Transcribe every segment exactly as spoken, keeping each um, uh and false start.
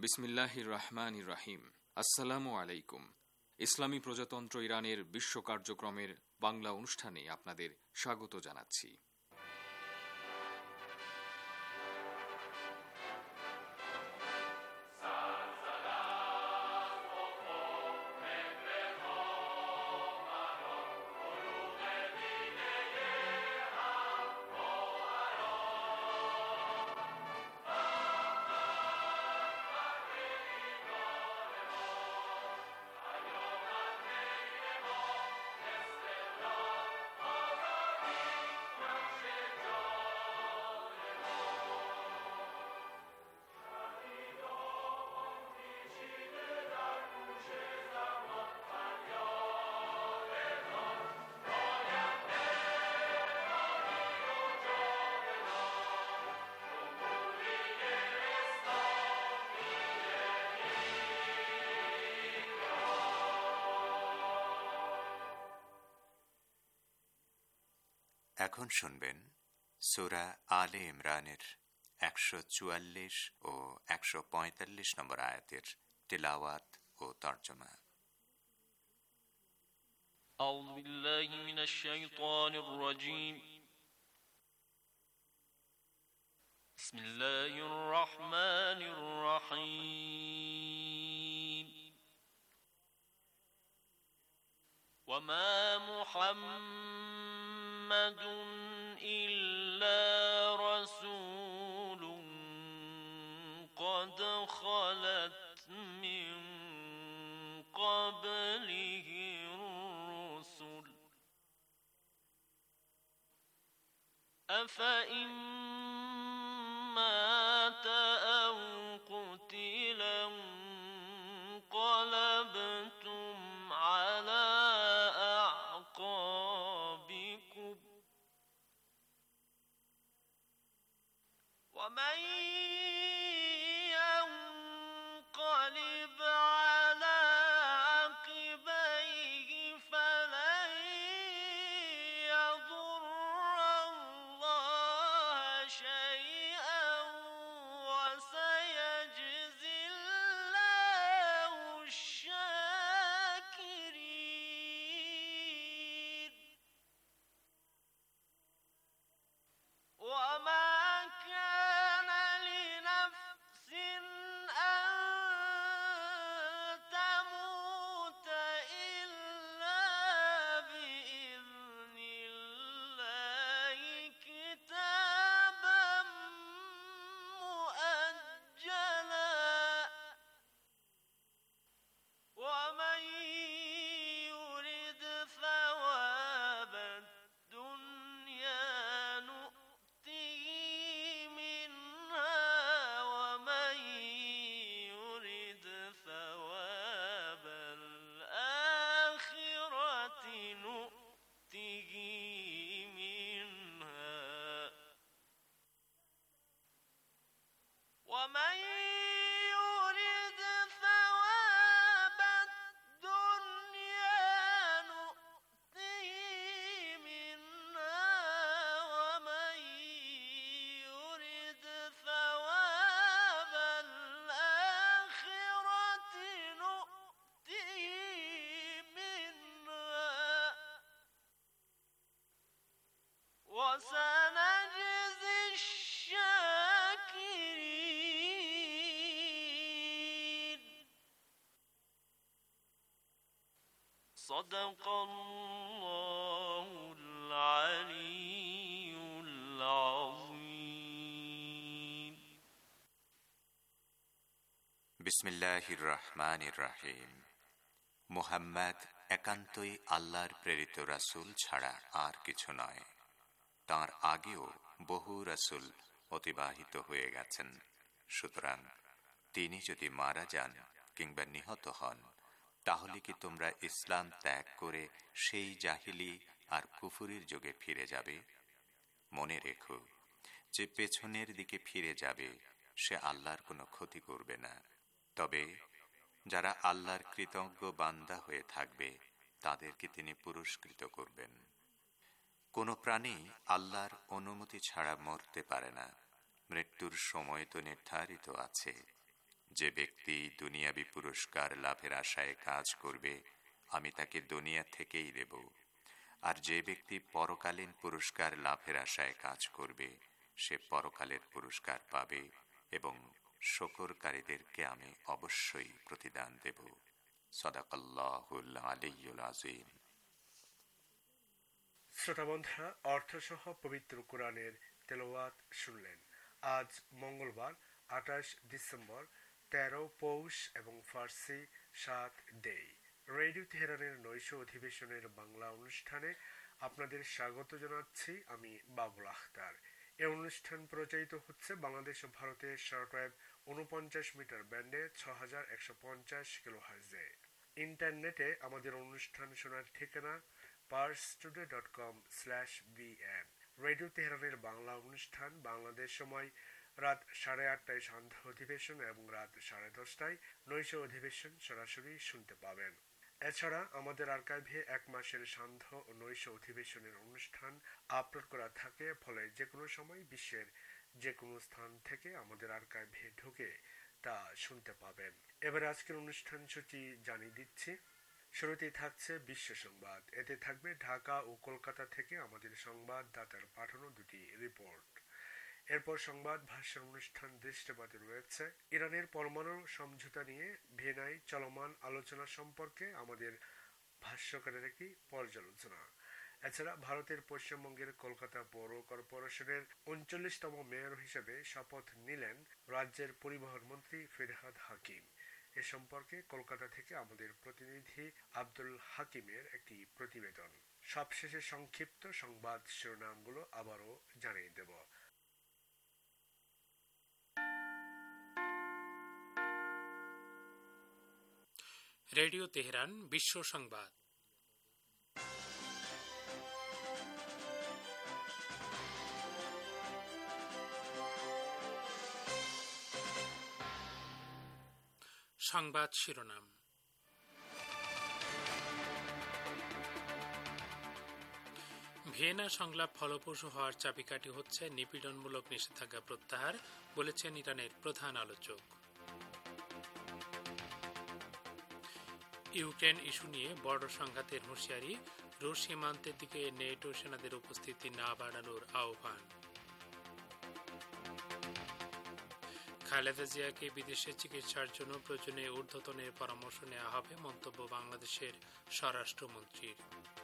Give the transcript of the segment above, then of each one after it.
বিসমিল্লাহির রহমানির রহিম। আসসালামু আলাইকুম। ইসলামী প্রজাতন্ত্র ইরানের বিশ্ব কার্যক্রমের বাংলা অনুষ্ঠানে আপনাদের স্বাগত জানাচ্ছি। এখন শুনবেন সূরা আলে ইমরানের একশো চুয়াল্লিশ ও একশো পঁয়তাল্লিশ নম্বর আয়াতের তিলাওয়াত ও তর্জমা। আউযু বিল্লাহি মিনাশ শাইতানির রাজীম। বিসমিল্লাহির রহমানির রহিম। ওয়া মা মুহাম্মাদ إلا رسول قد خلت من قبله الرسل أفإن مات أو قتل انقلبتم على أعقابكم ومن ينقلب على عقبيه فلن يضر الله شيئا وسيجزي الله الشاكرين. وما كان لنفس أن تموت إلا بإذن الله كتابا مؤجلا ومن يرد ثواب الدنيا نؤته منها ومن يرد ثواب الآخرة نؤته منها ومن يرد ثواب الدنيا نؤته منها ومن يرد ثواب الآخرة نؤته منها وسنجزي الشاكرين. صدق الله العلي العظيم. বিসমিল্লাহির রহমানির রহিম। মুহাম্মদ একান্তই আল্লাহর প্রেরিত রাসূল ছাড়া আর কিছু নয়। তাঁর আগেও বহু রাসূল অতিবাহিত হয়ে গেছেন। সুতরাং তিনি যদি মারা যান কিংবা নিহত হন, তাহলে কি তোমরা ইসলাম ত্যাগ করে সেই জাহিলি আর কুফুরির যুগে ফিরে যাবে? মনে রেখো, যে পেছনের দিকে ফিরে যাবে সে আল্লাহর কোনো ক্ষতি করবে না। তবে যারা আল্লাহর কৃতজ্ঞ বান্দা হয়ে থাকবে তাদেরকে তিনি পুরস্কৃত করবেন। কোনো প্রাণী আল্লাহর অনুমতি ছাড়া মরতে পারে না। মৃত্যুর সময় তো নির্ধারিত আছে। যে ব্যক্তি দুনিয়াবি পুরস্কার লাভের আশায় কাজ করবে, আমি তাকে দুনিয়া থেকেই দেব। আর যে ব্যক্তি পরকালীন পুরস্কার লাভের আশায় কাজ করবে, সে পরকালের পুরস্কার পাবে এবং শকরকারীদেরকে আমি অবশ্যই প্রতিদান দেব। সাদাকাল্লাহুল আলিয়্যুল আযীম। শ্রোতা বন্ধুরা, অর্থসহ পবিত্র কোরআনের তেলাওয়াত শুনলেন। আজ মঙ্গলবার আঠাশ ডিসেম্বর, তেরো পৌষ এবং ফার্সি সাত ডে। রেডিও তেহরানের নৈশ অধিবেশনের বাংলা অনুষ্ঠানে আপনাদের স্বাগত জানাচ্ছি আমি বাবুল আখতার। এই অনুষ্ঠান প্রচারিত হচ্ছে বাংলাদেশ ও ভারতের শর্টওয়েভ উনপঞ্চাশ মিটার ব্যান্ডে ছ হাজার একশো পঞ্চাশ কিলোহার্টজে। ইন্টারনেটে আমাদের অনুষ্ঠান শোনার ঠিকানা Pars today dot com slash B. Radio তেহরানের বাংলা অনুষ্ঠান বাংলাদেশ সময় রাত সাড়ে আটটায় সান্ধ্য অধিবেশন এবং রাত সাড়ে দশটায় নৈশ অধিবেশন সরাসরি শুনতে পাবেন। এছাড়া আমাদের আর্কাইভে এক মাসের সান্ধ্য ও নৈশ অধিবেশনের অনুষ্ঠান আপলোড করা থাকে, ফলে যে কোনো সময় বিশ্বের যে কোনো স্থান থেকে আমাদের আর্কাইভে ঢুকে তা শুনতে পাবেন। এবার আজকের অনুষ্ঠান সূচি জানিয়ে দিচ্ছি। শুরুতেই থাকছে বিশ্ব সংবাদ। এতে থাকবে ঢাকা ও কলকাতা থেকে আমাদের সংবাদদাতার পাঠানো দুটি রিপোর্ট। এরপর সংবাদ ভাষণ অনুষ্ঠান দৃষ্টিপাতে রয়েছে ইরানের পরমাণু সমঝোতা নিয়ে ভিয়েনায় চলমান আলোচনা সম্পর্কে আমাদের ভাষ্যকারের একটি পর্যালোচনা। এছাড়া ভারতের পশ্চিমবঙ্গের কলকাতা পৌর কর্পোরেশনের উনচল্লিশতম মেয়র হিসেবে শপথ নিলেন রাজ্যের পরিবহন মন্ত্রী ফিরহাদ হাকিম। এ সম্পর্কে কলকাতা থেকে আমাদের প্রতিনিধি আব্দুল হাকিমের একটি প্রতিবেদন। সবশেষে সংক্ষিপ্ত সংবাদ শিরোনামগুলো আবারও জানিয়ে দেব। রেডিও তেহরান বিশ্ব সংবাদ। সংবাদ শিরোনাম। ভিয়েনা সংলাপ ফলপ্রসূ হওয়ার চাবিকাঠি হচ্ছে নিপীড়নমূলক নিষেধাজ্ঞা প্রত্যাহার, বলেছেন ইরানের প্রধান আলোচক। ইউক্রেন ইস্যু নিয়ে বড় সংঘাতের হুঁশিয়ারি, রুশ সীমান্তের দিকে নেটো সেনাদের উপস্থিতি না বাড়ানোর আহ্বান। খালেদা জিয়াকে বিদেশে চিকিৎসার জন্য প্রয়োজনে ঊর্ধ্বতনের পরামর্শ নেওয়া হবে, মন্তব্য বাংলাদেশের স্বরাষ্ট্রমন্ত্রীর।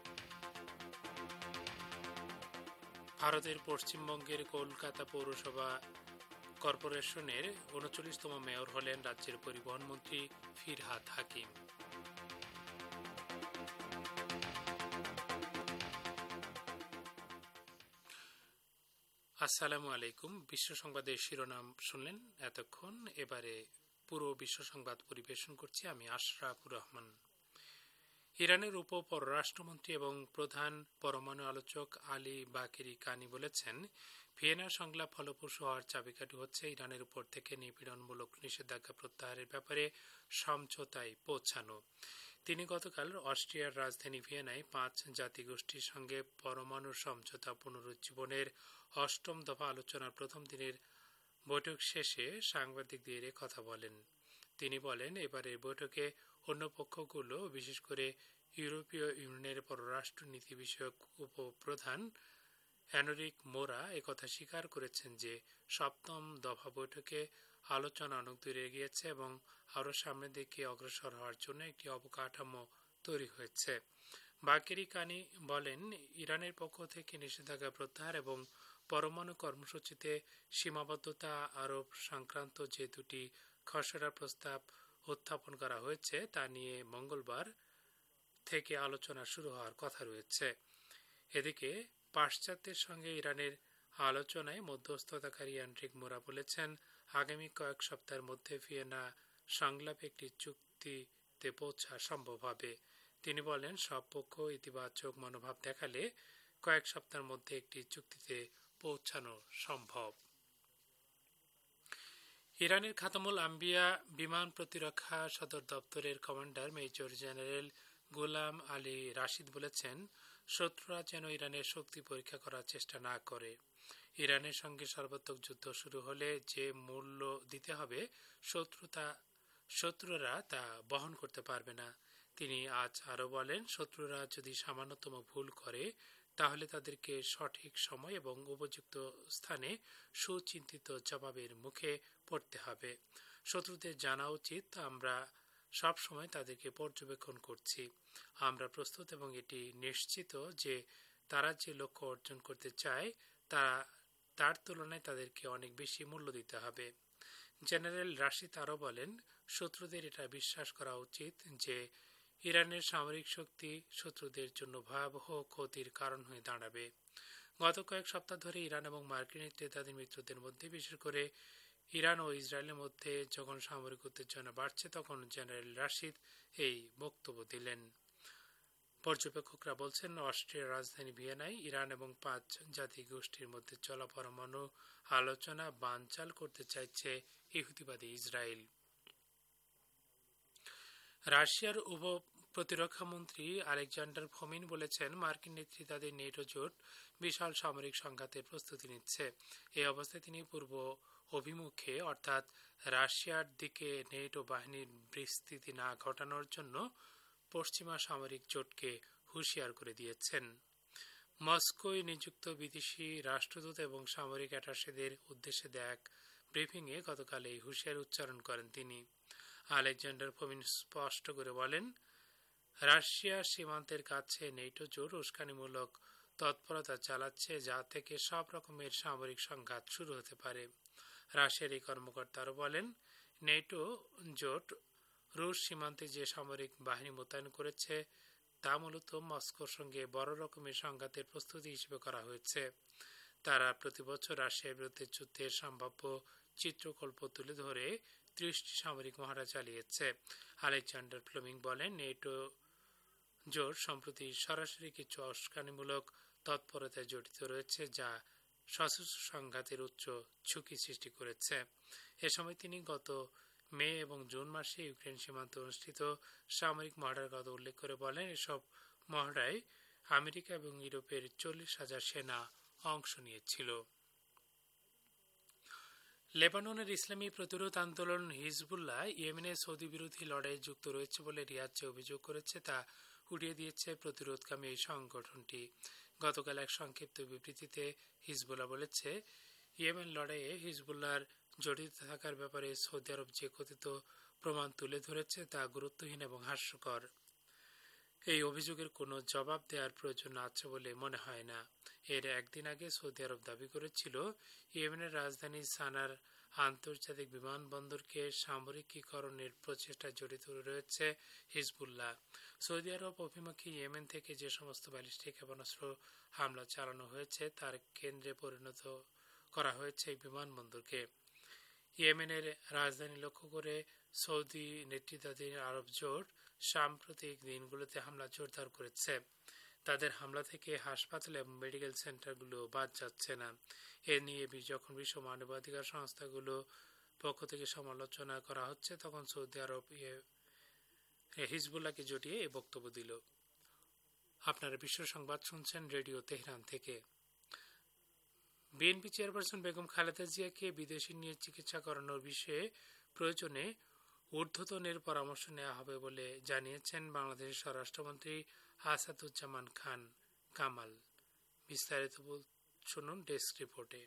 ভারতের পশ্চিমবঙ্গের কলকাতা পৌরসভা কর্পোরেশনের উনচল্লিশতম মেয়র হলেন রাজ্যের পরিবহন মন্ত্রী ফিরহাদ হাকিম। আসসালামু আলাইকুম। বিশ্ব সংবাদের শিরোনাম শুনলেন এতক্ষণ। এবারে পুরো বিশ্ব সংবাদ পরিবেশন করছি আমি আশরাফুর রহমান। ইরানের উপ পররাষ্ট্রমন্ত্রী এবং প্রধান পরমাণু আলোচক আলী বাকেরি কানি বলেছেন, ভিয়েনা সংলাপ ফলপ্রসূ হওয়ার চাবিকাঠি হচ্ছে ইরানের উপর থেকে নিপীড়নমূলক নিষেধাজ্ঞা প্রত্যাহারের ব্যাপারে সমঝোতায় পৌঁছানো। তিনি গতকাল অস্ট্রিয়ার রাজধানী ভিয়েনায় পাঁচ জাতিগোষ্ঠীর সঙ্গে পরমাণু সমঝোতা পুনরুজ্জীবনের অষ্টম দফা আলোচনার প্রথম দিনের বৈঠক শেষে সাংবাদিকদের কথা বলেন। তিনি বলেন, এবারের বৈঠকে অন্য পক্ষগুলো, বিশেষ করে ইউরোপীয় ইউনিয়নের পররাষ্ট্র নীতি বিষয়ক উপপ্রধান এনরিক মোরা একথা স্বীকার করেছেন যে সপ্তম দফা বৈঠকে আলোচনা অনেক দূরে এগিয়েছে এবং আরও সামনের দিকে অগ্রসর হওয়ার জন্য একটি অবকাঠামো তৈরি হয়েছে। বাকেরি কানি বলেন, ইরানের পক্ষ থেকে নিষেধাজ্ঞা প্রত্যাহার এবং পরমাণু কর্মসূচিতে সীমাবদ্ধতা আরোপ সংক্রান্ত যে দুটি খসড়া প্রস্তাব উত্থাপন করা হয়েছে তা নিয়ে মঙ্গলবার থেকে আলোচনা শুরু হওয়ার কথা রয়েছে। এদিকে পাশ্চাত্যের সঙ্গে ইরানের আলোচনায় মধ্যস্থতাকারী এনরিক মোরা বলেছেন, আগামী কয়েক সপ্তাহের মধ্যে ভিয়েনা সংলাপে একটি চুক্তিতে পৌঁছা সম্ভব হবে। তিনি বলেন, সব পক্ষ ইতিবাচক মনোভাব দেখালে কয়েক সপ্তাহের মধ্যে একটি চুক্তিতে পৌঁছানো সম্ভব। ইরানের খাতামুল আম্বিয়া বিমান প্রতিরক্ষা সদর দপ্তরের commander major general Gholam Ali Rashid বলেছেন, শত্রুরা যেন ইরানের শক্তি পরীক্ষা করার চেষ্টা না করে। ইরানের সঙ্গে সর্বাত্মক যুদ্ধ শুরু হলে যে মূল্য দিতে হবে শত্রুতা শত্রুরা তা বহন করতে পারবে না। তিনি আজ আরো বলেন, শত্রুরা যদি সামান্যতম ভুল করে তাহলে তাদেরকে সঠিক সময় এবং উপযুক্ত স্থানে সুচিন্তিত জবাবের মুখে পড়তে হবে। শত্রুদের জানা উচিত আমরা সব সময় তাদেরকে পর্যবেক্ষণ করছি। আমরা প্রস্তুত এবং এটি নিশ্চিত যে তারা যে লক্ষ্য অর্জন করতে চায় তারা তার তুলনায় তাদেরকে অনেক বেশি মূল্য দিতে হবে। জেনারেল রাশিদ আরও বলেন, শত্রুদের এটা বিশ্বাস করা উচিত যে ইরানের সামরিক শক্তি শত্রুদের জন্য ভয়াবহ ক্ষতির কারণ হয়ে দাঁড়াবে। গত কয়েক সপ্তাহ ধরে ইরান এবং মার্কিন নেতাদের মিত্রদের মধ্যে, বিশেষ করে ইরান ও ইসরায়েলের মধ্যে যখন সামরিক উত্তেজনা বাড়ছে তখন জেনারেল রাশিদ এই বক্তব্য দিলেন। পর্যবেক্ষকরা বলছেন, অস্ট্রিয়ার রাজধানী ভিয়েনায় ইরান এবং পাঁচ জাতি গোষ্ঠীর মধ্যে চলা পরমাণু আলোচনা বানচাল করতে চাইছে ইহুদিবাদী ইসরায়েল। রাশিয়ার উপ প্রতিরক্ষা মন্ত্রী আলেকজান্ডার ফোমিন বলেছেন, মার্কিন নেতৃত্বাধীন নেটো জোট বিশাল সামরিক সংঘাতের প্রস্তুতি নিচ্ছে। এই অবস্থায় তিনি পূর্ব অভিমুখে অর্থাৎ রাশিয়ার দিকে নেটো বাহিনীর বিস্তৃতি না ঘটানোর জন্য পশ্চিমা সামরিক জোটকে হুঁশিয়ার করে দিয়েছেন। মস্কোয় নিযুক্ত বিদেশি রাষ্ট্রদূত এবং সামরিক অ্যাটাশেদের উদ্দেশ্যে দেয়া এক ব্রিফিংয়ে গতকাল এই হুঁশিয়ার উচ্চারণ করেন তিনি। আলেকজান্ডার ফোমিন স্পষ্ট করে বলেন, রাশিয়া সীমান্তের কাছে নেটো জোট উস্কানিমূলক তৎপরতা চালাচ্ছে যা থেকে সব রকমের সামরিক সংঘাত শুরু হতে পারে। রাশিয়ার এই কর্মকর্তা আরও বলেন, নেটো জোট রুশ সীমান্তে যে সামরিক বাহিনী মোতায়েন করেছে তা মূলত মস্কোর সঙ্গে বড় রকমের সংঘাতের প্রস্তুতি হিসেবে করা হয়েছে। তারা প্রতি বছর রাশিয়ার বিরুদ্ধে যুদ্ধের সম্ভাব্য চিত্রকল্প তুলে ধরে ত্রিশটি সামরিক মহড়া চালিয়েছে। আলেকজান্ডার ফ্লেমিং বলেন, নেটো জোট সম্প্রতি সরাসরি কিছু উস্কানিমূলক তৎপরতায় জড়িত রয়েছে যা সশস্ত্র সংঘাতের উচ্চ ঝুঁকি সৃষ্টি করেছে। এ সময় তিনি গত মে এবং জুন মাসে ইউক্রেন সীমান্তে অনুষ্ঠিত সামরিক মহড়ার কথা উল্লেখ করে বলেন, এসব মহড়ায় আমেরিকা এবং ইউরোপের চল্লিশ হাজার সেনা অংশ নিয়েছিল। লেবাননের ইসলামী প্রতিরোধ আন্দোলন হিজবুল্লাহ ইয়েমেনের সৌদি বিরোধী লড়াইয়ে যুক্ত রয়েছে বলে রিয়াদ যে অভিযোগ করেছে তা উড়িয়ে দিয়েছে প্রতিরোধকামী এই সংগঠনটি। গতকাল এক সংক্ষিপ্ত বিবৃতিতে হিজবুল্লাহ বলেছে, ইয়েমেন লড়াইয়ে হিজবুল্লাহর জড়িত থাকার ব্যাপারে সৌদি আরব যে কথিত প্রমাণ তুলে ধরেছে তা গুরুত্বহীন এবং হাস্যকর। এই অভিযোগের কোনো জবাব দেওয়ার প্রয়োজন আছে বলে মনে হয় না। এর একদিন আগে সৌদি আরব দাবি করেছিল ইয়েমেনের রাজধানী সানার আন্তর্জাতিক বিমানবন্দরকে সামরিকীকরণের প্রচেষ্টায় জড়িত রয়েছে হিজবুল্লাহ। সৌদি আরব অভিমুখী ইয়েমেন থেকে যে সমস্ত ব্যালিস্টিক ক্ষেপণাস্ত্র হামলা চালানো হয়েছে তার কেন্দ্রে পরিণত করা হয়েছে এই বিমানবন্দরকে। ইয়েমেনের রাজধানী লক্ষ্য করে সৌদি নেতৃত্বাধীন আরব জোট সাম্প্রতিক দিনগুলোতে হামলা জোরদার করেছে। তাদের হামলা থেকে হাসপাতাল এবং মেডিকেল সেন্টারগুলো বাদ যাচ্ছে না। এ নিয়ে যখন বিশ্ব মানবাধিকার সংস্থাগুলো পক্ষ থেকে সমালোচনা করা হচ্ছে তখন সৌদি আরব হিজবুল্লাহকে জড়িয়ে এই বক্তব্য দিল। আপনারা বিশ্ব সংবাদ শুনছেন রেডিও তেহরান থেকে। বিএনপি চেয়ারপারসন বেগম খালেদা জিয়াকে বিদেশে নিয়ে চিকিৎসা করানোর বিষয়ে প্রয়োজনে ঊর্ধ্বতনের পরামর্শ নেওয়া হবে বলে জানিয়েছেন বাংলাদেশের স্বরাষ্ট্রমন্ত্রী আসাদুজ্জামান খান কামাল। বিস্তারিত শুনুন ডেস্ক রিপোর্টে।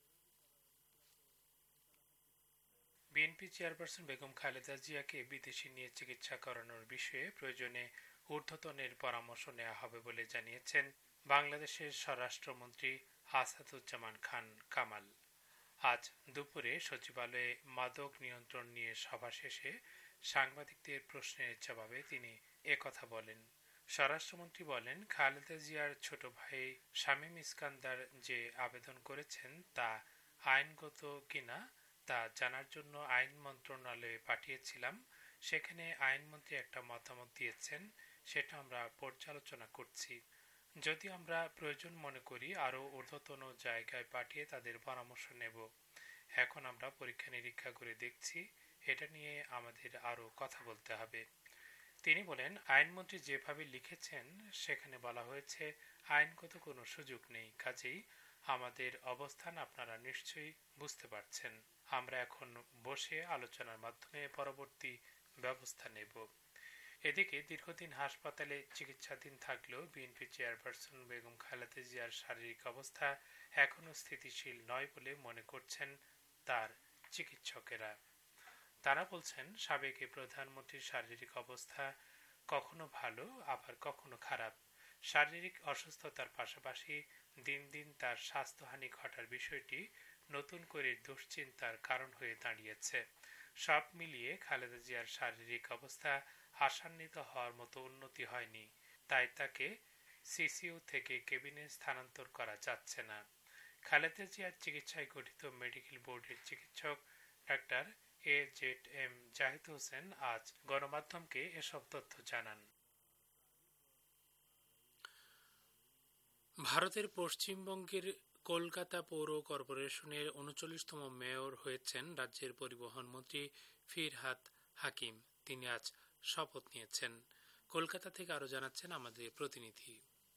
বিএনপি চেয়ারপারসন বেগম খালেদা জিয়াকে বিদেশে নিয়ে চিকিৎসা করানোর বিষয়ে প্রয়োজনে ঊর্ধ্বতনের পরামর্শ নেওয়া হবে বলে জানিয়েছেন বাংলাদেশের স্বরাষ্ট্রমন্ত্রী আসাদুজ্জামান খান কামাল। আজ দুপুরে সচিবালয়ে মাদক নিয়ন্ত্রণ নিয়ে সভা শেষে সাংবাদিকদের প্রশ্নের জবাবে তিনি একথা বলেন। স্বরাষ্ট্রমন্ত্রী বলেন, খালেদা জিয়ার ছোট ভাই শামীম ইস্কান্দার যে আবেদন করেছেন তা আইনগত কিনা তা জানার জন্য আইন মন্ত্রণালয়ে পাঠিয়েছিলাম। সেখানে আইনমন্ত্রী একটা মতামত দিয়েছেন, সেটা আমরা পর্যালোচনা করছি। যদি আমরা প্রয়োজন মনে করি আরও ঊর্ধ্বতন জায়গায় পাঠিয়ে তাদের পরামর্শ নেব। এখন আমরা পরীক্ষা নিরীক্ষা করে দেখছি, এটা নিয়ে আমাদের আরও কথা বলতে হবে। তিনি বলেন, আইনমন্ত্রী যেভাবে লিখেছেন সেখানে বলা হয়েছে আইনগত কোনো সুযোগ নেই, কাজেই আমাদের অবস্থান আপনারা নিশ্চয়ই বুঝতে পারছেন। আমরা এখন বসে আলোচনার মাধ্যমে পরবর্তী ব্যবস্থা নেব। এদিকে দীর্ঘদিন হাসপাতালে চিকিৎসাধীন থাকলেও বিএনপি চেয়ারপারসন বেগম খালেদা জিয়ার শারীরিক অবস্থা এখনও স্থিতিশীল নয় বলে মনে করছেন তার চিকিৎসকেরা। তারা বলছেন, সাবেক প্রধানমন্ত্রীর শারীরিক অবস্থা কখনো ভালো আবার কখনো খারাপ। শারীরিক অসুস্থতার পাশাপাশি দিন দিন তার স্বাস্থ্যহানি ঘটার বিষয়টি নতুন করে দুশ্চিন্তার কারণ হয়ে দাঁড়িয়েছে। সব মিলিয়ে খালেদা জিয়ার শারীরিক অবস্থা আশান্বিত হওয়ার মতো উন্নতি হয়নি, তাই তাকে সিসিইউ থেকে কেবিনে স্থানান্তর করা যাচ্ছে না। খালেদা জিয়ার চিকিৎসায় গঠিত মেডিকেল বোর্ডের চিকিৎসক doctor A Z M Zahid Hossain আজ গণমাধ্যমকে এসব তথ্য জানান। ভারতের পশ্চিমবঙ্গের কলকাতা পৌর কর্পোরেশনের উনচল্লিশতম মেয়র হয়েছেন রাজ্যের পরিবহন মন্ত্রী ফিরহাদ হাকিম। তিনি আজ শপথ নিয়েছেন। কলকাতা থেকে আরো জানাচ্ছেন আমাদের প্রতিনিধি।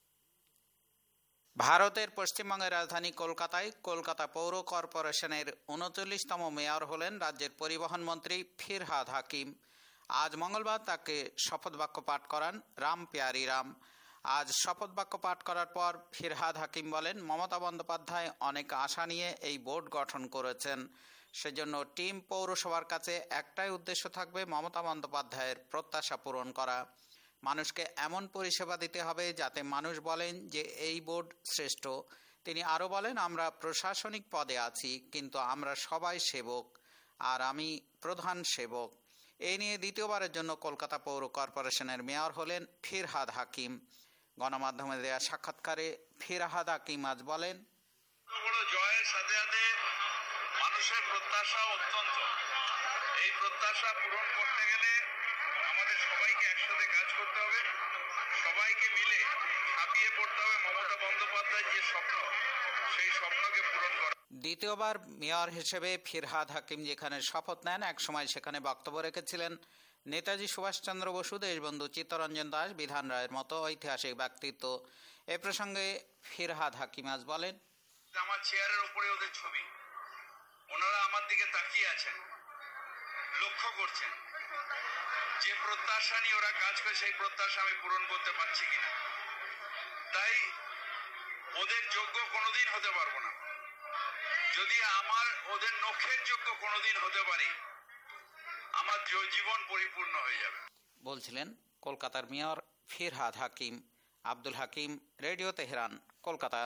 ভারতের পশ্চিমবঙ্গের রাজধানী কলকাতায় কলকাতা পৌর কর্পোরেশনের উনচল্লিশতম মেয়র হলেন রাজ্যের পরিবহন মন্ত্রী ফিরহাদ হাকিম। আজ মঙ্গলবার তাকে শপথ বাক্য পাঠ করান রাম পেয়ারি রাম। আজ শপথ বাক্য পাঠ করার পর ফিরহাদ হাকিম বলেন, মমতা বন্দ্যোপাধ্যায় অনেক আশা নিয়ে এই বোর্ড গঠন করেছেন। সেজন্য টিম পৌরসভার কাছে একটাই উদ্দেশ্য থাকবে, মমতা বন্দ্যোপাধ্যায়ের প্রত্যাশা পূরণ করা। মানুষকে এমন পরিষেবা দিতে হবে যাতে মানুষ বলেন যে এই বোর্ড শ্রেষ্ঠ। তিনি আরও বলেন, আমরা প্রশাসনিক পদে আছি কিন্তু আমরা সবাই সেবক, আর আমি প্রধান সেবক। এই নিয়ে দ্বিতীয়বারের জন্য কলকাতা পৌর কর্পোরেশনের মেয়র হলেন ফিরহাদ হাকিম। গণমাধ্যমে দেয়া সাক্ষাৎকারে ফিরহাদ হাকিম আজ বলেন, জয়ের সাথে সাথে মানুষের প্রত্যাশা অত্যন্ত। এই প্রত্যাশা পূরণ করতে গেলে আমাদের সবাইকে একসাথে কাজ করতে হবে, সবাইকে মিলে ছাপিয়ে পড়তে হবে মমতা বন্দ্যোপাধ্যায়ের যে স্বপ্ন, সেই স্বপ্নকে পূরণ করা। দ্বিতীয়বার মেয়র হিসেবে ফিরহাদ হাকিম যেখানে শপথ নেন, একসময় সেখানে বক্তব্য রেখেছিলেন নেতাজি সুভাষচন্দ্র বসু, দেশবন্ধু চিত্তরঞ্জন দাস, বিধান রায়ের মতো ঐতিহাসিক ব্যক্তিত্ব। এ প্রসঙ্গে ফিরহাদ হাকিম আজ বলেন, আমার চেয়ারের উপরে ওদের ছবি, ওনারা আমার দিকে তাকিয়ে আছেন, লক্ষ্য করছেন যে প্রত্যাশা নিয়ে ওরা কাজ করে সেই প্রত্যাশা আমি পূরণ করতে পারছি কিনা। তাই ওদের যোগ্য কোনোদিন হতে পারবো না। যদি আমার ওদের নখের যোগ্য কোনোদিন হতে পারি, আমার জীবন পরিপূর্ণ হয়ে যাবে বলছিলেন কলকাতার mayor Firhad Hakim. Abdul Hakim, radio Tehran, Kolkata.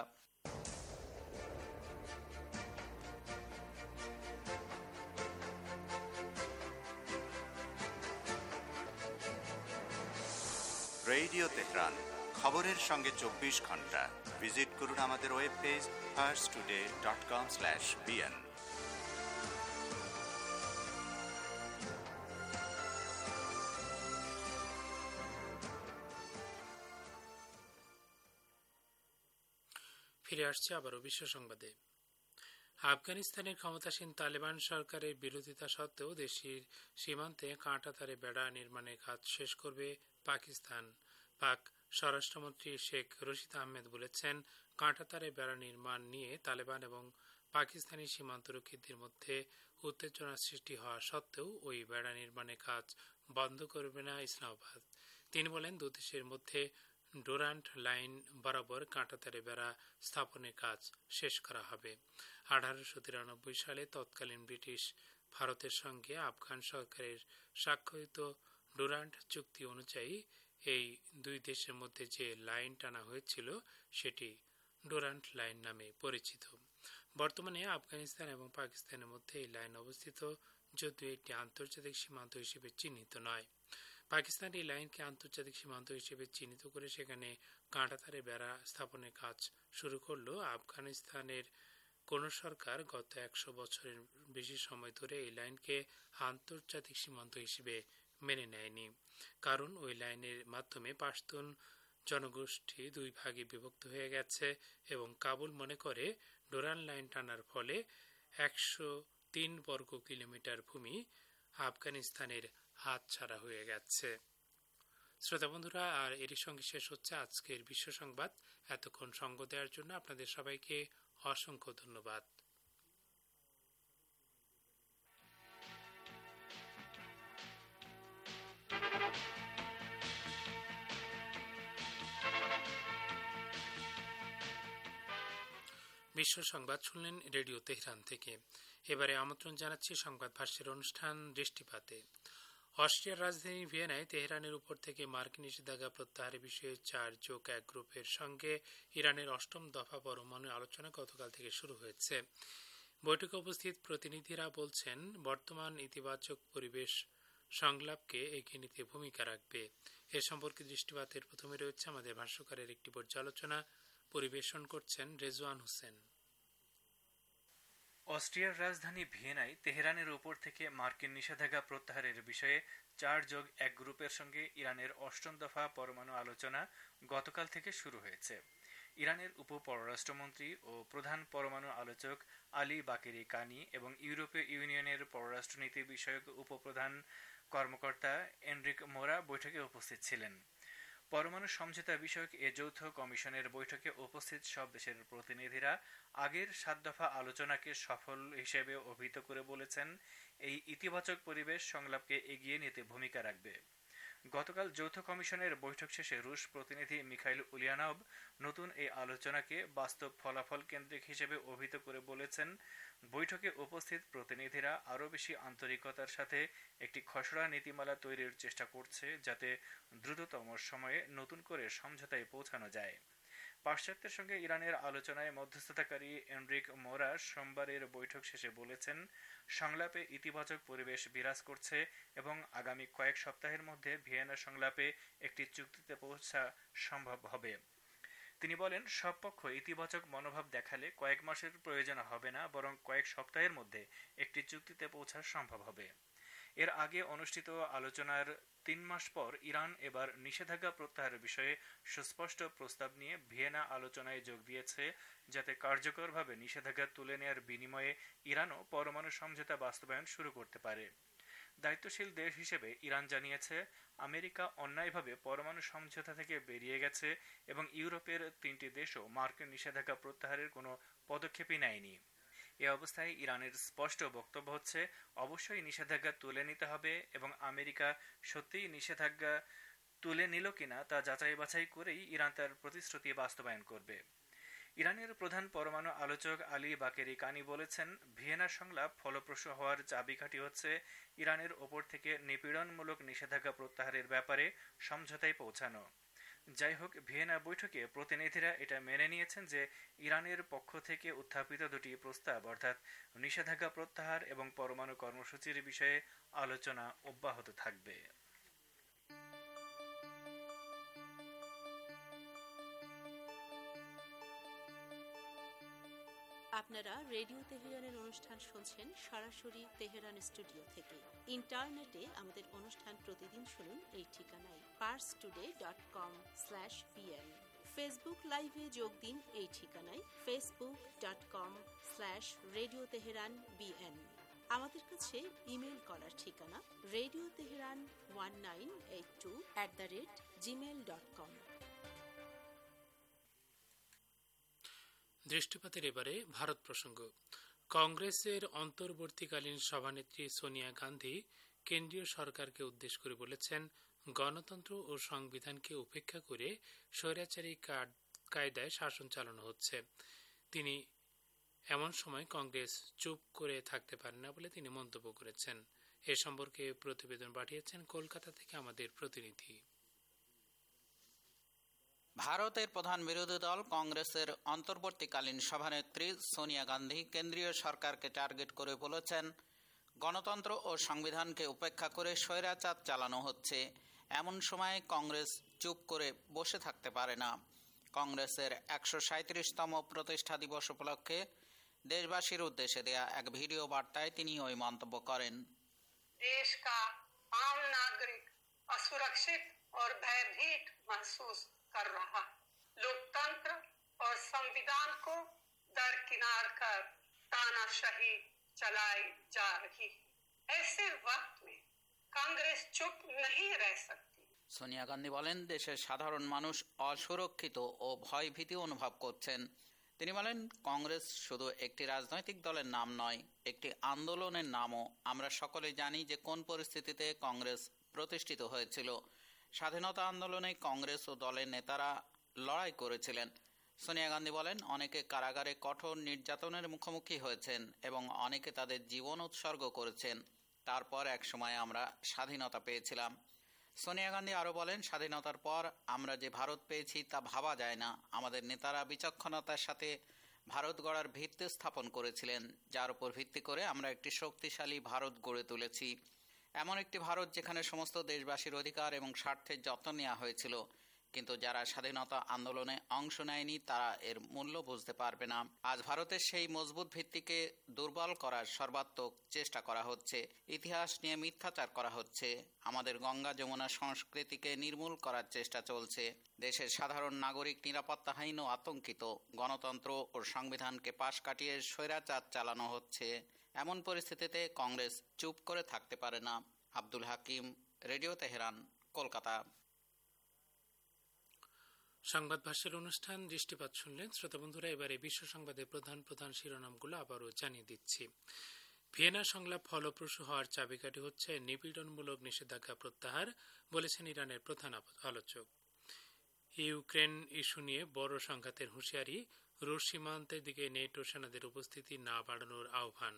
Radio Tehran, খবরের সঙ্গে চব্বিশ ঘন্টা। ভিজিট করুন আমাদের web page first today dot com slash B. ফিরে আসছে আবারও বিশ্ব সংবাদে। আফগানিস্তানের ক্ষমতাসীন তালেবান সরকারের বিরোধিতা সত্ত্বেও দেশের সীমান্তে কাঁটাতারে বেড়া নির্মাণের কাজ শেষ করবে পাকিস্তান। পাক স্বরাষ্ট্রমন্ত্রী শেখ রশিদ আহমেদ বলেছেন, কাঁটাতারে বেড়া নির্মাণ নিয়ে তালেবান এবং পাকিস্তানি সীমান্তরক্ষীদের মধ্যে উত্তেজনা সৃষ্টি হওয়া সত্ত্বেও ওই বেড়া নির্মাণের কাজ বন্ধ করবে না ইসলামাবাদ। তিনি বলেন, দুদেশের মধ্যে ডুরান্ট লাইন বরাবর কাঁটাতারে বেড়া স্থাপনের কাজ শেষ করা হবে। আঠারোশো তিরানব্বই সালে তৎকালীন ব্রিটিশ ভারতের সঙ্গে আফগান সরকারের স্বাক্ষরিত ডুরান্ট চুক্তি অনুযায়ী এই দুই দেশের মধ্যে যে লাইন টানা হয়েছিল সেটি ডুরান্ট লাইন নামে পরিচিত। বর্তমানে আফগানিস্তান এবং পাকিস্তানের মধ্যে এই লাইন অবস্থিত, যদিও এটি আন্তর্জাতিক সীমান্ত হিসেবে চিহ্নিত নয়। পাকিস্তান এই লাইনকে আন্তর্জাতিক সীমান্ত হিসেবে চিহ্নিত করে সেখানে কাঁটাতারে বেড়া স্থাপনের কাজ শুরু করলেও আফগানিস্তানের কোন সরকার গত একশো বছরের বেশি সময় ধরে এই লাইনকে আন্তর্জাতিক সীমান্ত হিসেবে মেনে নেয়নি। কারণ ওই লাইনের মাধ্যমে পাশতুন জনগোষ্ঠী দুই ভাগে বিভক্ত হয়ে গেছে এবং কাবুল মনে করে ডোরান লাইন টানার ফলে একশো তিন বর্গ কিলোমিটার ভূমি আফগানিস্তানের হাতছাড়া হয়ে গেছে। শ্রোতা বন্ধুরা, আর এরই সঙ্গে শেষ হচ্ছে আজকের বিশ্ব সংবাদ। এতক্ষণ সঙ্গ দেওয়ার জন্য আপনাদের সবাইকে অসংখ্য ধন্যবাদ। বিশ্ব সংবাদ শুনলেন রেডিও তেহরান থেকে। এবারে আমন্ত্রণ জানাচ্ছি সংবাদ ভাষ্যের অনুষ্ঠান দৃষ্টিপাতে। অস্ট্রিয়ার রাজধানী ভিয়েনায় তেহরানের উপর থেকে মার্কিন নিষেধাজ্ঞা প্রত্যাহারের বিষয়ে চার যোগ এক গ্রুপের সঙ্গে ইরানের অষ্টম দফা পরমাণু আলোচনা গতকাল থেকে শুরু হয়েছে। বৈঠকে উপস্থিত প্রতিনিধিরা বলছেন, বর্তমান ইতিবাচক পরিবেশ সংলাপকে এগিয়ে নিতে ভূমিকা রাখবে। এ সম্পর্কে দৃষ্টিপাতের প্রথমে রয়েছে আমাদের ভাষ্যকারের একটি পর্যালোচনা, পরিবেশন করছেন রেজওয়ান হোসেন। অস্ট্রিয়ার রাজধানী ভিয়েনায় তেহরানের উপর থেকে মার্কিন নিষেধাজ্ঞা প্রত্যাহারের বিষয়ে চার যোগ এক গ্রুপের সঙ্গে ইরানের অষ্টম দফা পরমাণু আলোচনা গতকাল থেকে শুরু হয়েছে। ইরানের উপ পররাষ্ট্রমন্ত্রী ও প্রধান পরমাণু আলোচক আলী বাকেরি কানি এবং ইউরোপীয় ইউনিয়নের পররাষ্ট্রনীতি বিষয়ক উপপ্রধান কর্মকর্তা এনরিক মোরা বৈঠকে উপস্থিত ছিলেন। পরমাণু সমঝোতা বিষয়ক এ যৌথ কমিশনের বৈঠকে উপস্থিত সব দেশের প্রতিনিধিরা আগের সাত দফা আলোচনাকে সফল হিসেবে অভিহিত করে বলেছেন, এই ইতিবাচক পরিবেশ সংলাপকে এগিয়ে নিতে ভূমিকা রাখবে। গতকাল যৌথ কমিশনের বৈঠক শেষে রুশ প্রতিনিধি মিখাইল উলিয়ানভ নতুন এই আলোচনাকে বাস্তব ফলাফল কেন্দ্রিক হিসেবে অভিহিত করে বলেছেন, বৈঠকে উপস্থিত প্রতিনিধিরা আরও বেশি আন্তরিকতার সাথে একটি খসড়া নীতিমালা তৈরির চেষ্টা করছে, যাতে দ্রুততম সময়ে নতুন করে সমঝোতায় পৌঁছানো যায়। পাশ্চাত্যের সঙ্গে ইরানের আলোচনায় মধ্যস্থতাকারী এনরিক মোরা সোমবারের বৈঠক শেষে বলেছেন, সংলাপে ইতিবাচক পরিবেশ বিরাজ করছে এবং আগামী কয়েক সপ্তাহের মধ্যে ভিয়েনা সংলাপে একটি চুক্তিতে পৌঁছা সম্ভব হবে। তিনি বলেন, সব পক্ষ ইতিবাচক মনোভাব দেখালে কয়েক মাসের প্রয়োজন হবে না, বরং কয়েক সপ্তাহের মধ্যে একটি চুক্তিতে পৌঁছা সম্ভব হবে। এর আগে অনুষ্ঠিত আলোচনার তিন মাস পর ইরান এবার নিষেধাজ্ঞা প্রত্যাহারের বিষয়ে সুস্পষ্ট প্রস্তাব নিয়ে ভিয়েনা আলোচনায় যোগ দিয়েছে, যাতে কার্যকরভাবে নিষেধাজ্ঞা তুলে নেওয়ার বিনিময়ে ইরানও পরমাণু সমঝোতা বাস্তবায়ন শুরু করতে পারে। দায়িত্বশীল দেশ হিসেবে ইরান জানিয়েছে, আমেরিকা অন্যায়ভাবে পরমাণু সমঝোতা থেকে বেরিয়ে গেছে এবং ইউরোপের তিনটি দেশও মার্কিন নিষেধাজ্ঞা প্রত্যাহারের কোনো পদক্ষেপই নেয়নি। এ অবস্থায় ইরানের স্পষ্ট বক্তব্য হচ্ছে, অবশ্যই নিষেধাজ্ঞা তুলে নিতে হবে এবং আমেরিকা সত্যিই নিষেধাজ্ঞা তুলে নিল কিনা তা যাচাই বাছাই করেই ইরান তার প্রতিশ্রুতি বাস্তবায়ন করবে। ইরানের প্রধান পরমাণু আলোচক আলী বাকেরি কানি বলেছেন, ভিয়েনা সংলাপ ফলপ্রসূ হওয়ার চাবিকাঠি হচ্ছে ইরানের ওপর থেকে নিপীড়নমূলক নিষেধাজ্ঞা প্রত্যাহারের ব্যাপারে সমঝোতায় পৌঁছানো। যাই হোক, ভিয়েনা বৈঠকে প্রতিনিধিরা এটা মেনে নিয়েছেন যে ইরানের পক্ষ থেকে উত্থাপিত দুটি প্রস্তাব, অর্থাৎ নিষেধাজ্ঞা প্রত্যাহার এবং পরমাণু কর্মসূচির বিষয়ে আলোচনা অব্যাহত থাকবে। আপনারা রেডিও তেহরানের অনুষ্ঠান শুনছেন সরাসরি তেহরান স্টুডিও থেকে। ইন্টারনেটে আমাদের অনুষ্ঠান প্রতিদিন শুনুন এই ঠিকানায় Pars today dot com slash B. Facebook লাইভে যোগ দিন এই ঠিকানায় Facebook dot com slash radio Tehran B. আমাদের কাছে ইমেল করার ঠিকানা radio Tehran one nine eight two at the rate Gmail dot com. দৃষ্টিপাতের এবারে ভারত প্রসঙ্গ। কংগ্রেসের অন্তর্বর্তীকালীন সভানেত্রী সোনিয়া গান্ধী কেন্দ্রীয় সরকারকে উদ্দেশ্য করে বলেছেন, গণতন্ত্র ও সংবিধানকে উপেক্ষা করে স্বৈরাচারী কায়দায় শাসন চালানো হচ্ছে। তিনি এমন সময় কংগ্রেস চুপ করে থাকতে পারে না বলে তিনি মন্তব্য করেছেন। এ সম্পর্কে প্রতিবেদন পাঠিয়েছেন কলকাতা থেকে আমাদের প্রতিনিধি। ভারতের প্রধান বিরোধী দল কংগ্রেসের অন্তর্বর্তীকালীন সভানেত্রী সোনিয়া গান্ধী কেন্দ্রীয় সরকারকে টার্গেট করে বলেছেন, গণতন্ত্র ও সংবিধানকে উপেক্ষা করে স্বৈরাচার চালানো হচ্ছে। এমন সময় কংগ্রেস চুপ করে বসে থাকতে পারে না। কংগ্রেসের একশো সাঁত্রিশতম প্রতিষ্ঠা দিবস উপলক্ষে দেশবাসীর উদ্দেশ্যে দেয়া এক ভিডিও বার্তায় তিনি ওই মন্তব্য করেন। देश का आम नागरिक असुरक्षित और भयभीत महसूस कर रहा। लोकतंत्र और संविधान को दरकिनार कर तानाशाही चलाई जा रही। ऐसे वक्त में कांग्रेस चुप नहीं रह सकती। সোনিয়া গান্ধী বলেন, দেশের সাধারণ মানুষ অসুরক্ষিত ও ভয়ভীতি অনুভব করছেন। তিনি বলেন, কংগ্রেস শুধু একটি রাজনৈতিক দলের নাম নয়, একটি আন্দোলনের নামও। আমরা সকলে জানি যে কোন পরিস্থিতিতে কংগ্রেস প্রতিষ্ঠিত হয়েছিল। স্বাধীনতা আন্দোলনে কংগ্রেস ও দলের নেতারা লড়াই করেছিলেন। সোনিয়া গান্ধী বলেন, অনেকে কারাগারে কঠোর নির্যাতনের মুখোমুখি হয়েছেন এবং অনেকে তাদের জীবন উৎসর্গ করেছেন। তারপর এক সময় আমরা স্বাধীনতা পেয়েছিলাম। সোনিয়া গান্ধী আরও বলেন, স্বাধীনতার পর আমরা যে ভারত পেয়েছি তা ভাবা যায় না। আমাদের নেতারা বিচক্ষণতার সাথে ভারত গড়ার ভিত্তি স্থাপন করেছিলেন, যার উপর ভিত্তি করে আমরা একটি শক্তিশালী ভারত গড়ে তুলেছি। এমন একটি ভারত যেখানে সমস্ত দেশবাসীর অধিকার এবং স্বার্থের যত্ন নেওয়া হয়েছিল। কিন্তু যারা স্বাধীনতা আন্দোলনে অংশ নেয়নি তারা এর মূল্য বুঝতে পারবে না। আজ ভারতের সেই মজবুত ভিত্তিকে দুর্বল করার সর্বাত্মক চেষ্টা করা হচ্ছে। ইতিহাস নিয়ে মিথ্যাচার করা হচ্ছে। আমাদের গঙ্গা যমুনা সংস্কৃতিকে নির্মূল করার চেষ্টা চলছে। দেশের সাধারণ নাগরিক নিরাপত্তাহীন ও আতঙ্কিত। গণতন্ত্র ও সংবিধানকে পাশ কাটিয়ে স্বৈরাচার চালানো হচ্ছে। এমন পরিস্থিতিতে কংগ্রেস চুপ করে থাকতে পারে না। Abdul Hakim, radio Tehran, Kolkata. সংবাদ ভাষ্যের অনুষ্ঠান দৃষ্টিপাত শুনলেন। শ্রোতা বন্ধুরা, এবারে বিশ্ব সংবাদের প্রধান প্রধান শিরোনামগুলো আবারও জানিয়ে দিচ্ছি। ভিয়েনা সংলাপ ফলপ্রসূ হওয়ার চাবিকাঠি হচ্ছে নিপীড়নমূলক নিষেধাজ্ঞা প্রত্যাহার, বলেছেন ইরানের প্রধান আলোচক। ইউক্রেন ইস্যু নিয়ে বড় সংঘাতের হুঁশিয়ারি, রুশ সীমান্তের দিকে নেটো সেনাদের উপস্থিতি না বাড়ানোর আহ্বান।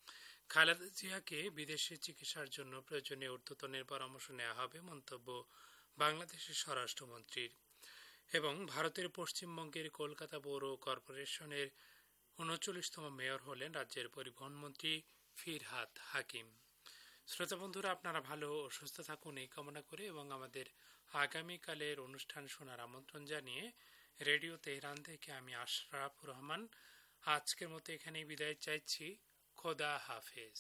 খালেদা জিয়াকে বিদেশে চিকিৎসার জন্য প্রয়োজনীয় ঊর্ধ্বতনের পরামর্শ নেওয়া হবে, মন্তব্য বাংলাদেশের স্বরাষ্ট্রমন্ত্রীর। এবং ভারতের পশ্চিমবঙ্গের কলকাতা পৌর কর্পোরেশনের উনচল্লিশতম মেয়র হলেন রাজ্যের পরিবহন মন্ত্রী ফিরহাদ হাকিম। শ্রোতা বন্ধুরা, আপনারা ভালো ও সুস্থ থাকুন এই কামনা করে এবং আমাদের আগামীকালের অনুষ্ঠান শোনার আমন্ত্রণ জানিয়ে রেডিও তেহরান থেকে আমি আশরাফুর রহমান আজকের মতো এখানেই বিদায় চাইছি। খোদা হাফেজ।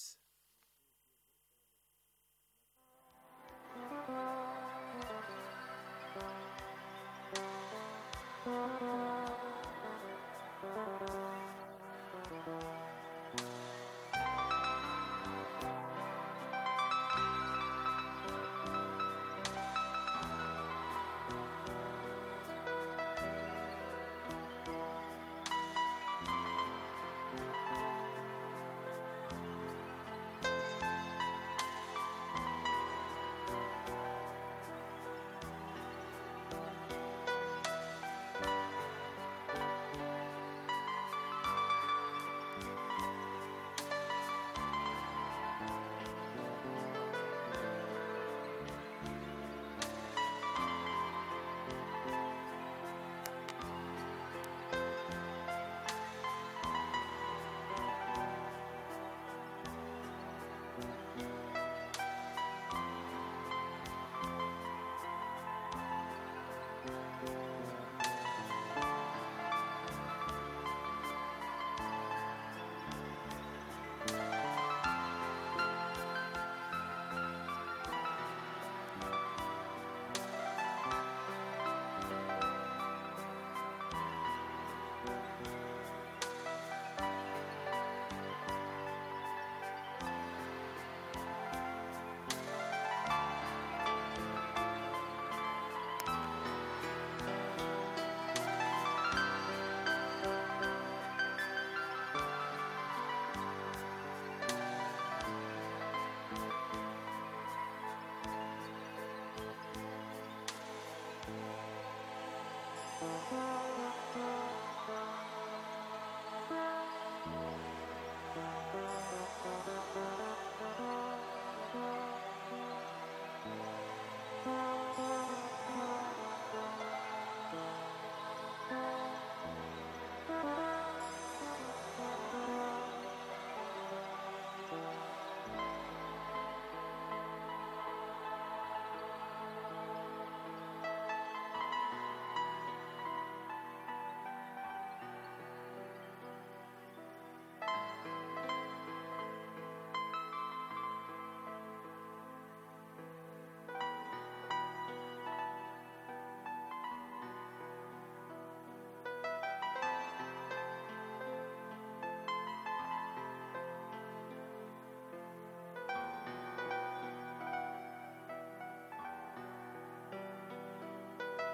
Thank you.